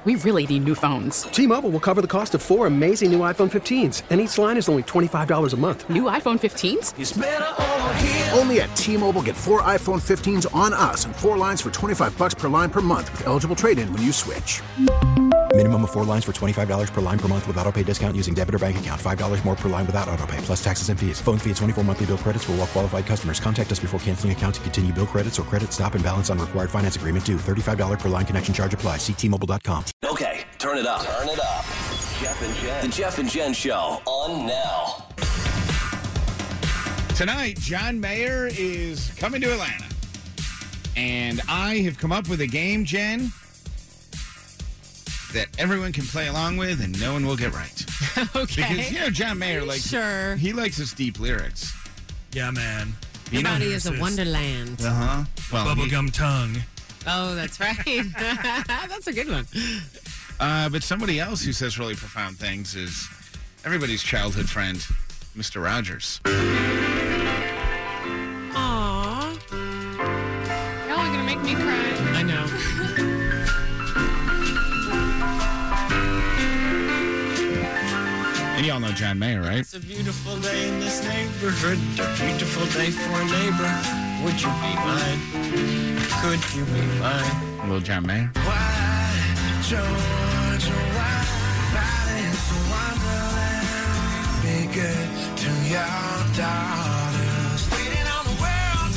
we really need new phones. T-Mobile will cover the cost of 4 amazing new iPhone 15s, and each line is only $25 a month. New iPhone 15s? It's better over here. Only at T-Mobile, get 4 iPhone 15s on us and 4 lines for $25 per line per month with eligible trade-in when you switch. Minimum of 4 lines for $25 per line per month with autopay discount using debit or bank account. $5 more per line without autopay, plus taxes and fees. Phone fee at 24 monthly bill credits for well-qualified customers. Contact us before canceling account to continue bill credits or credit stop and balance on required finance agreement due. $35 per line connection charge applies. See T-Mobile.com. Okay, turn it up. Turn it up. Jeff and Jen. The Jeff and Jen Show on now. Tonight, John Mayer is coming to Atlanta. And I have come up with a game, Jen, that everyone can play along with and no one will get right. Okay. Because, John Mayer, sure. He likes his deep lyrics. Yeah, man. Your body is a wonderland. Uh-huh. Well, Bubblegum tongue. Oh, that's right. That's a good one. But somebody else who says really profound things is everybody's childhood friend, Mr. Rogers. Aww. Y'all are going to make me cry. I know. And y'all know John Mayer, right? It's a beautiful day in this neighborhood. A beautiful day for a neighbor. Would you be mine? Could you be mine? Little John Mayer. Why, Georgia, why? Paris, Wonderland. Be good to your daughters. Waiting on the world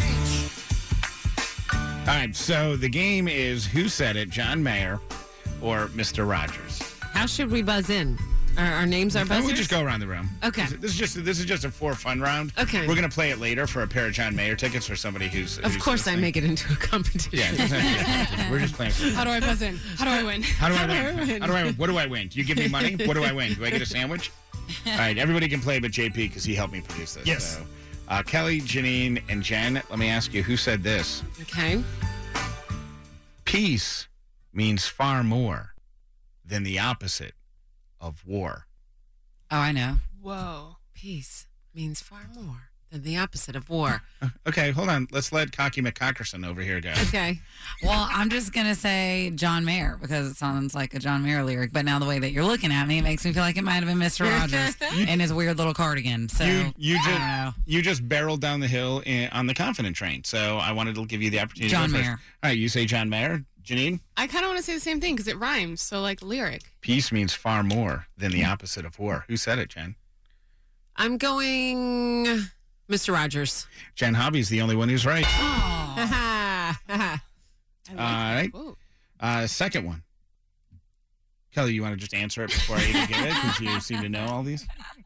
to change. All right, so the game is Who Said It, John Mayer or Mr. Rogers? How should we buzz in? Our names are buzzers? We just go around the room. Okay. This is just a for fun round. Okay. We're going to play it later for a pair of John Mayer tickets for somebody who's Of course I make it into a competition. Yeah, we're just playing. How do I buzz in? How do I win? How do I win? How do I win? What do I win? Do you give me money? What do I win? Do I get a sandwich? All right, everybody can play but JP because he helped me produce this. Yes. So, Kelly, Janine, and Jen, let me ask you, who said this? Okay. Peace means far more than the opposite of war. Oh, I know. Whoa. Peace means far more than the opposite of war. Okay, hold on. Let's let Cocky McCockerson over here go. Okay. Well, I'm just going to say John Mayer because it sounds like a John Mayer lyric. But now the way that you're looking at me, it makes me feel like it might have been Mr. Rogers in his weird little cardigan. So you just barreled down the hill on the Confident Train. So I wanted to give you the opportunity John to go first. Mayer. All right, you say John Mayer. Janine? I kind of want to say the same thing because it rhymes. So, like, lyric. Peace means far more than the opposite of war. Who said it, Jen? I'm going Mr. Rogers. Jen Hobby's the only one who's right. I like All right. Second one. Kelly, you want to just answer it before I even get it because you seem to know all these?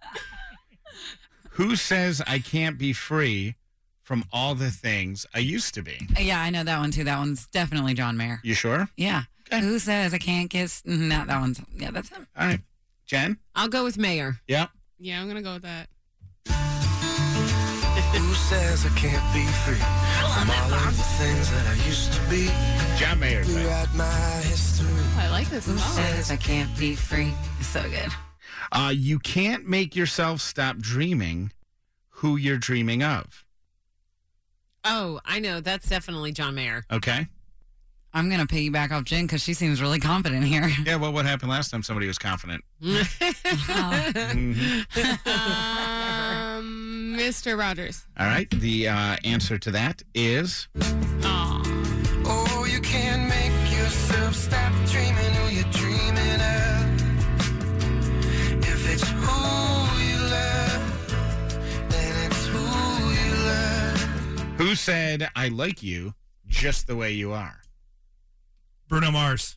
Who says I can't be free from all the things I used to be? Yeah, I know that one too. That one's definitely John Mayer. You sure? Yeah. Okay. Who says I can't kiss? No, that one's, yeah, that's him. All right. Jen? I'll go with Mayer. Yeah. Yeah, I'm going to go with that. Who says I can't be free from all of the things that I used to be? John Mayer. Rewrite my history. I like this Who song. says I can't be free? It's so good. You can't make yourself stop dreaming who you're dreaming of. Oh, I know. That's definitely John Mayer. Okay. I'm going to piggyback off Jen because she seems really confident here. Yeah, well, what happened last time somebody was confident? Mr. Rogers. All right. The answer to that is... Oh, you can't make yourself stop dreaming who you're dreaming of. If it's who you love, then it's who you love. Who said, I like you just the way you are? Bruno Mars.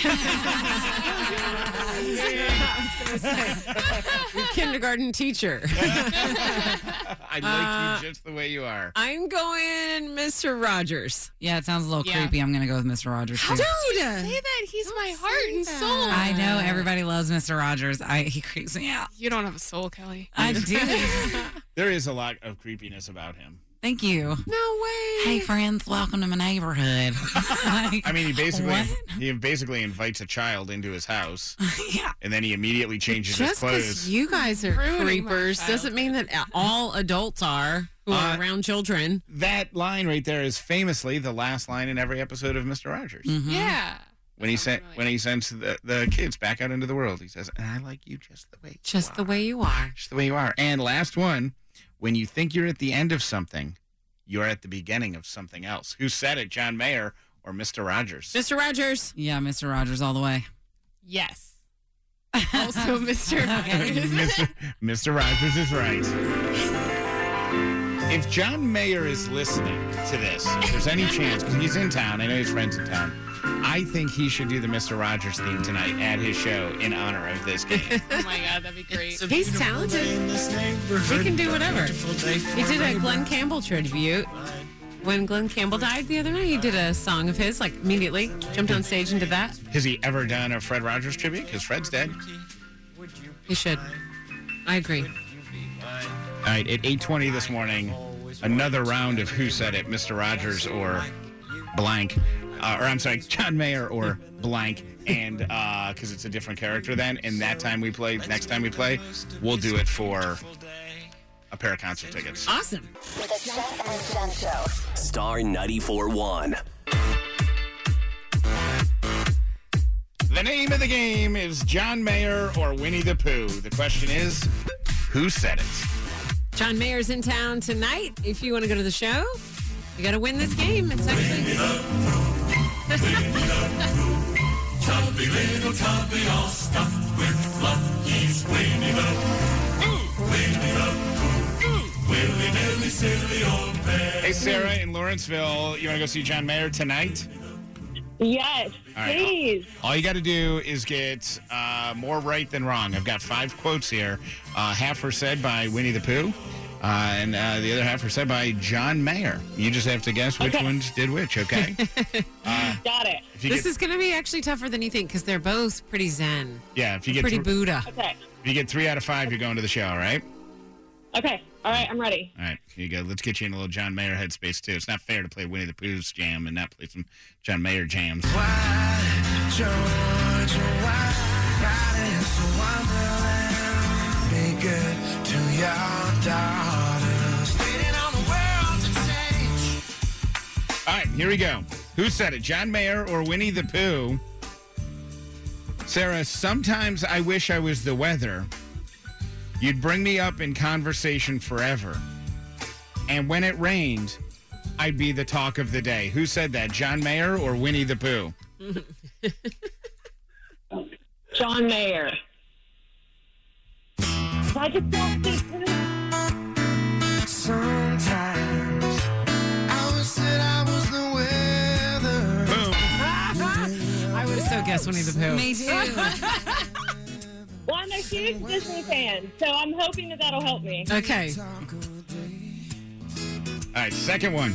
Your kindergarten teacher. I like you just the way you are. I'm going Mr. Rogers. Yeah, it sounds a little creepy. I'm going to go with Mr. Rogers, too. Dude! Say that. He's my heart and soul. I know. Everybody loves Mr. Rogers. He creeps me out. You don't have a soul, Kelly. I do. There is a lot of creepiness about him. Thank you. No way. Hey, friends, welcome to my neighborhood. I mean, he basically invites a child into his house. Yeah. And then he immediately changes his Just clothes. because you guys are Ruining my creepers child. doesn't mean that all adults are who are around children. That line right there is famously the last line in every episode of Mr. Rogers. Yeah. when he sends the kids back out into the world. He says, "And I like you just the way you are. Just the way you are." And last one, when you think you're at the end of something, you're at the beginning of something else. Who said it, John Mayer or Mr. Rogers? Mr. Rogers. Yeah, Mr. Rogers all the way. Yes. Also, Mr. Rogers. Mr. Rogers is right. If John Mayer is listening to this, if there's any chance, because he's in town, I know his friend's in town, I think he should do the Mr. Rogers theme tonight at his show in honor of this game. Oh my God, that'd be great. He's talented. He can do whatever. He did a Glenn Campbell tribute. When Glenn Campbell died the other night, he did a song of his, like immediately jumped on stage and did that. Has he ever done a Fred Rogers tribute? Because Fred's dead. He should. I agree. All right, at 8:20 this morning, another round of Who Said It, Mr. Rogers or blank. John Mayer or blank. And because it's a different character then. And next time we play, we'll do it for a pair of concert tickets. Awesome. With the Jeff and Jen Show. Star 94.1. The name of the game is John Mayer or Winnie the Pooh. The question is, who said it? John Mayer's in town tonight. If you want to go to the show, you got to win this game. It's actually... Chubby little tubby, all stuffed with fluff. He's Winnie the Pooh. Winnie the Pooh. Willy-nilly, silly old bear. Hey, Sarah in Lawrenceville, you want to go see John Mayer tonight? Yes, All right, please. All you got to do is get more right than wrong. I've got 5 quotes here. Half are said by Winnie the Pooh, and the other half are said by John Mayer. You just have to guess which ones did which, okay? Got it. This is going to be actually tougher than you think because they're both pretty zen. Yeah, if you get pretty Buddha. Okay. If you get 3 out of 5, you're going to the show, all right? Okay. All right, I'm ready. All right, here you go. Let's get you in a little John Mayer headspace, too. It's not fair to play Winnie the Pooh's jam and not play some John Mayer jams. Why, George, why, Alice in Wonderland, be good to your daughters, waiting on the world to change. All right, here we go. Who said it, John Mayer or Winnie the Pooh? Sarah, sometimes I wish I was the weather. You'd bring me up in conversation forever. And when it rained, I'd be the talk of the day. Who said that, John Mayer or Winnie the Pooh? John Mayer. I just don't think... Sometimes I wish that I was the weather. Boom. I would have so guessed Winnie the Pooh. Me too. Well, I'm a huge Disney fan, so I'm hoping that that'll help me. Okay. All right, second one.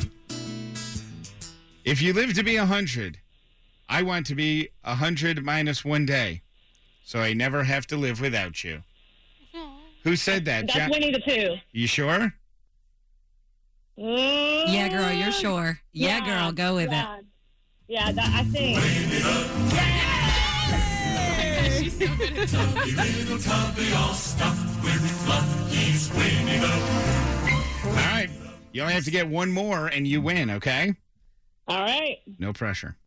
If you live to be 100, I want to be 100 minus 1 day, so I never have to live without you. Who said that? That's Winnie the Pooh. You sure? Yeah, girl, you're sure. Yeah, girl, go with it. Yeah, I think. She's so good at Tubby, little tubby, all stuffed with fluff. He's Winnie the Pooh. All right. You only have to get one more and you win, okay? All right. No pressure.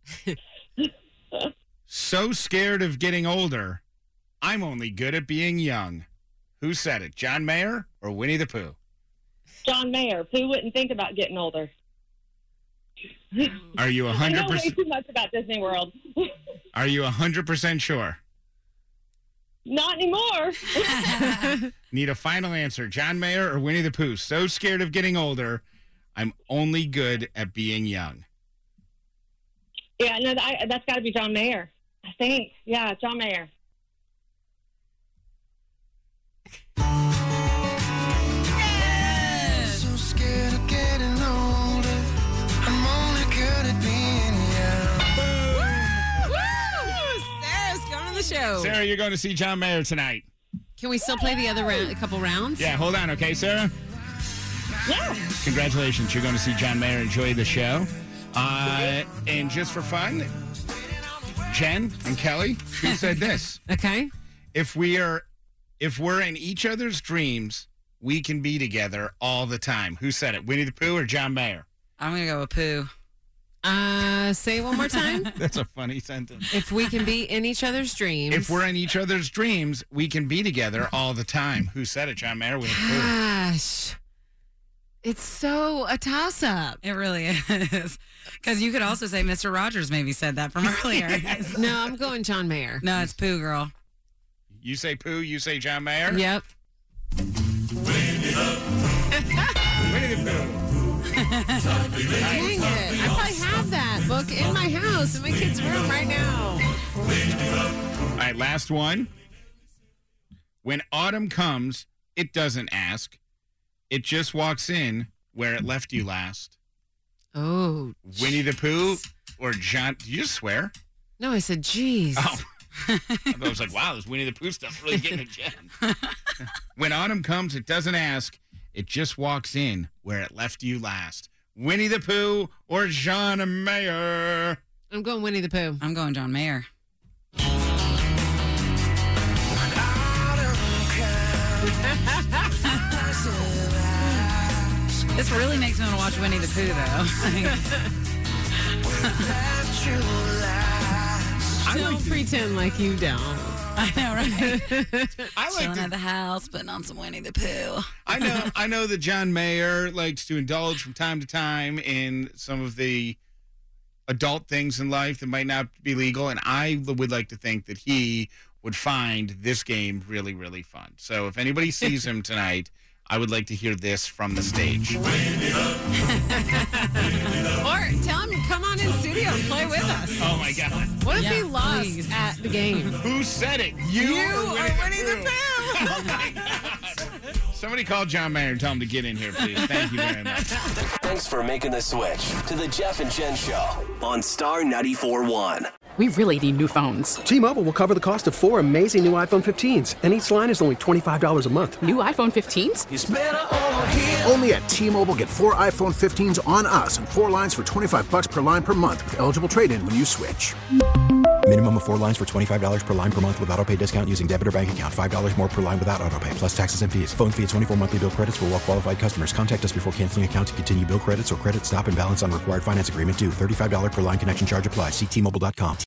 So scared of getting older, I'm only good at being young. Who said it, John Mayer or Winnie the Pooh? John Mayer. Who wouldn't think about getting older? Are you I know way 100%? too much about Disney World. Are you 100% sure? Not anymore. Need a final answer, John Mayer or Winnie the Pooh? So scared of getting older, I'm only good at being young. Yeah, no, that's got to be John Mayer. I think. Yeah, John Mayer. So scared of getting older. I'm only good at being young. Woo! Sarah's going to the show. Sarah, you're going to see John Mayer tonight. Can we still play the other round, a couple rounds? Yeah, hold on, okay, Sarah? Yeah. Congratulations. You're going to see John Mayer. Enjoy the show. And just for fun, Jen and Kelly, who said this? Okay. If we're in each other's dreams, we can be together all the time. Who said it? Winnie the Pooh or John Mayer? I'm going to go with Pooh. Say it one more time. That's a funny sentence. If we can be in each other's dreams. If we're in each other's dreams, we can be together all the time. Who said it? John Mayer with Pooh. Gosh. It's so a toss-up. It really is. Because you could also say Mr. Rogers maybe said that from earlier. No, I'm going John Mayer. No, it's Pooh, girl. You say Pooh, you say John Mayer? Yep. Winnie the Pooh. Dang it. I probably have that book in my house, in my kid's room right now. All right, last one. When autumn comes, it doesn't ask. It just walks in where it left you last. Oh. Winnie the Pooh or John... Did you just swear? No, I said, geez. Oh. I was like, wow, this Winnie the Pooh stuff really getting a Jen. When autumn comes, it doesn't ask. It just walks in where it left you last. Winnie the Pooh or John Mayer? I'm going Winnie the Pooh. I'm going John Mayer. This really makes me want to watch Winnie the Pooh, though. Don't pretend like you don't. I know, right? I like Chilling at the house, putting on some Winnie the Pooh. I know that John Mayer likes to indulge from time to time in some of the adult things in life that might not be legal, and I would like to think that he would find this game really, really fun. So if anybody sees him tonight, I would like to hear this from the stage. Or tell him to come on in studio and play with us. Oh, my God. What if he lost at the game? Who said it? You or Winnie the Pooh? Oh, my God. Somebody call John Mayer and tell him to get in here, please. Thank you very much. Thanks for making the switch to the Jeff and Jen Show on Star 94.1. We really need new phones. T-Mobile will cover the cost of 4 amazing new iPhone 15s, and each line is only $25 a month. New iPhone 15s? It's better over here. Only at T-Mobile, get 4 iPhone 15s on us and 4 lines for $25 per line per month with eligible trade-in when you switch. Minimum of 4 lines for $25 per line per month with autopay discount using debit or bank account. $5 more per line without autopay, plus taxes and fees. Phone fee at 24 monthly bill credits for well-qualified customers. Contact us before canceling account to continue bill credits or credit stop and balance on required finance agreement due. $35 per line connection charge applies. See T-Mobile.com.